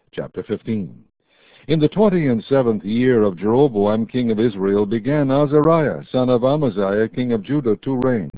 chapter 15. In the 27th year of Jeroboam king of Israel began Azariah son of Amaziah king of Judah to reign.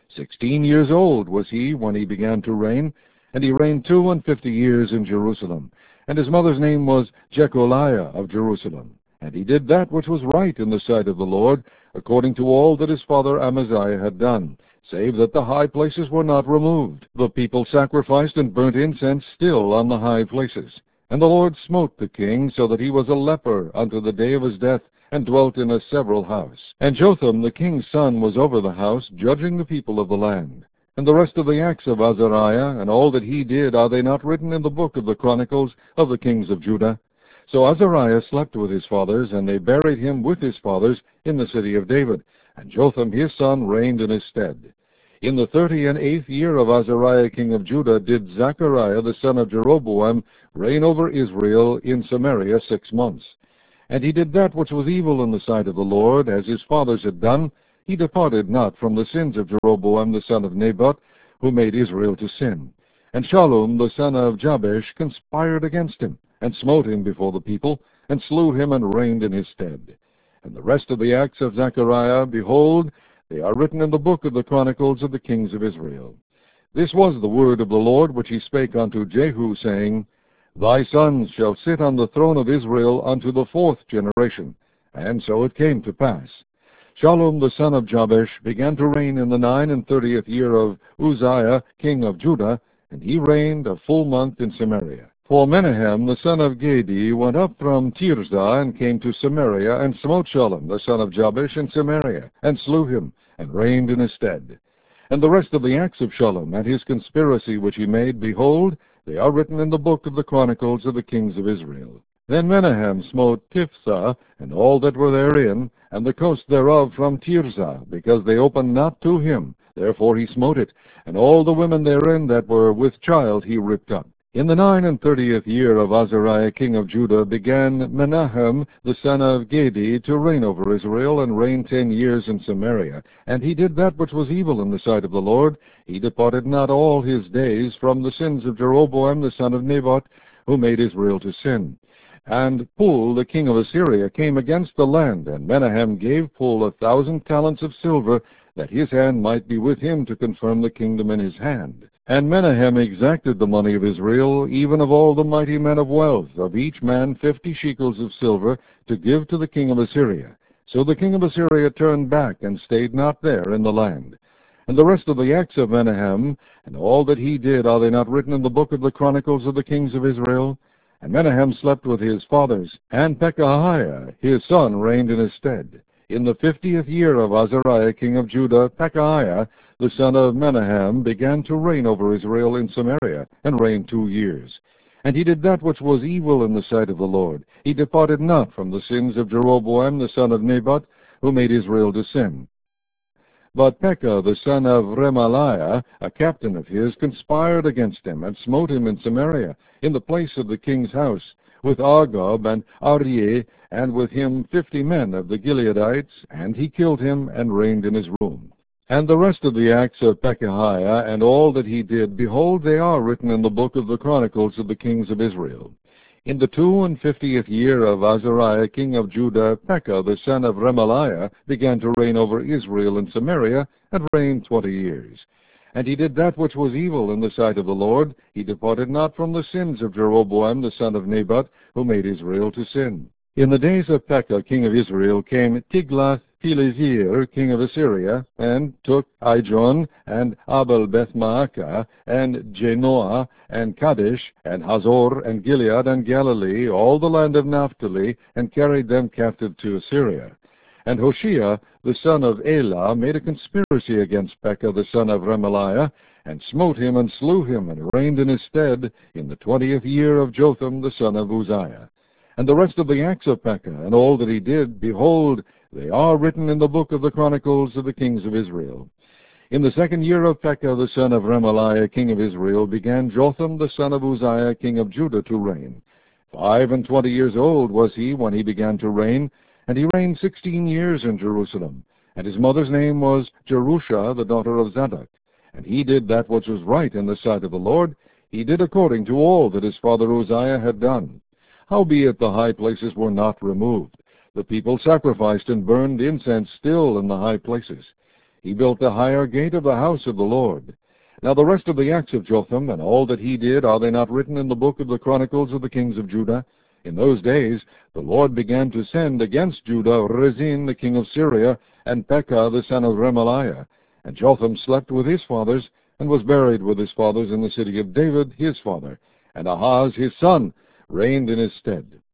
16 years old was he when he began to reign, and he reigned 52 years in Jerusalem. And his mother's name was Jecholiah of Jerusalem. And he did that which was right in the sight of the Lord, according to all that his father Amaziah had done, save that the high places were not removed. The people sacrificed and burnt incense still on the high places. And the Lord smote the king, so that he was a leper unto the day of his death, and dwelt in a several house. And Jotham the king's son was over the house, judging the people of the land. And the rest of the acts of Azariah, and all that he did, are they not written in the book of the Chronicles of the kings of Judah? So Azariah slept with his fathers, and they buried him with his fathers in the city of David. And Jotham his son reigned in his stead. In the 38th year of Azariah king of Judah did Zechariah the son of Jeroboam reign over Israel in Samaria 6 months. And he did that which was evil in the sight of the Lord, as his fathers had done. He departed not from the sins of Jeroboam the son of Nebat, who made Israel to sin. And Shallum the son of Jabesh conspired against him, and smote him before the people, and slew him, and reigned in his stead. And the rest of the acts of Zechariah, behold, they are written in the book of the Chronicles of the kings of Israel. This was the word of the Lord which he spake unto Jehu, saying, Thy sons shall sit on the throne of Israel unto the 4th generation. And so it came to pass. Shallum the son of Jabesh began to reign in the 39th year of Uzziah king of Judah, and he reigned a full month in Samaria. For Menahem the son of Gedi went up from Tirzah, and came to Samaria, and smote Shallum the son of Jabesh in Samaria, and slew him, and reigned in his stead. And the rest of the acts of Shallum, and his conspiracy which he made, behold, they are written in the book of the Chronicles of the kings of Israel. Then Menahem smote Tiphsah, and all that were therein, and the coast thereof from Tirzah, because they opened not to him. Therefore he smote it, and all the women therein that were with child he ripped up. In the 39th year of Azariah king of Judah began Menahem the son of Gedi to reign over Israel, and reigned 10 years in Samaria. And he did that which was evil in the sight of the Lord. He departed not all his days from the sins of Jeroboam the son of Nebat, who made Israel to sin. And Pul the king of Assyria came against the land, and Menahem gave Pul 1,000 talents of silver, that his hand might be with him to confirm the kingdom in his hand. And Menahem exacted the money of Israel, even of all the mighty men of wealth, of each man 50 shekels of silver, to give to the king of Assyria. So the king of Assyria turned back, and stayed not there in the land. And the rest of the acts of Menahem, and all that he did, are they not written in the book of the Chronicles of the kings of Israel? And Menahem slept with his fathers, and Pekahiah his son reigned in his stead. In the 50th year of Azariah king of Judah, Pekahiah the son of Menahem began to reign over Israel in Samaria, and reigned 2 years. And he did that which was evil in the sight of the Lord. He departed not from the sins of Jeroboam the son of Nebat, who made Israel to sin. But Pekah the son of Remaliah, a captain of his, conspired against him, and smote him in Samaria, in the place of the king's house, with Argob and Aryeh, and with him 50 men of the Gileadites, and he killed him, and reigned in his room. And the rest of the acts of Pekahiah, and all that he did, behold, they are written in the book of the Chronicles of the kings of Israel. In the 52nd year of Azariah king of Judah, Pekah the son of Remaliah began to reign over Israel in Samaria, and reigned 20 years. And he did that which was evil in the sight of the Lord. He departed not from the sins of Jeroboam the son of Nebat, who made Israel to sin. In the days of Pekah king of Israel came Tiglath-Pileser king of Assyria, and took Ijon, and Abel-Beth-Maacah, and Janoah, and Kadesh, and Hazor, and Gilead, and Galilee, all the land of Naphtali, and carried them captive to Assyria. And Hoshea the son of Elah made a conspiracy against Pekah the son of Remaliah, and smote him, and slew him, and reigned in his stead, in the 20th year of Jotham the son of Uzziah. And the rest of the acts of Pekah, and all that he did, behold, they are written in the book of the Chronicles of the kings of Israel. In the 2nd year of Pekah the son of Remaliah king of Israel began Jotham the son of Uzziah king of Judah to reign. 25 years old was he when he began to reign, and he reigned 16 years in Jerusalem. And his mother's name was Jerusha, the daughter of Zadok. And he did that which was right in the sight of the Lord. He did according to all that his father Uzziah had done. Howbeit the high places were not removed. The people sacrificed and burned incense still in the high places. He built the higher gate of the house of the Lord. Now the rest of the acts of Jotham, and all that he did, are they not written in the book of the Chronicles of the kings of Judah? In those days the Lord began to send against Judah Rezin the king of Syria, and Pekah the son of Remaliah. And Jotham slept with his fathers, and was buried with his fathers in the city of David his father. And Ahaz his son reigned in his stead.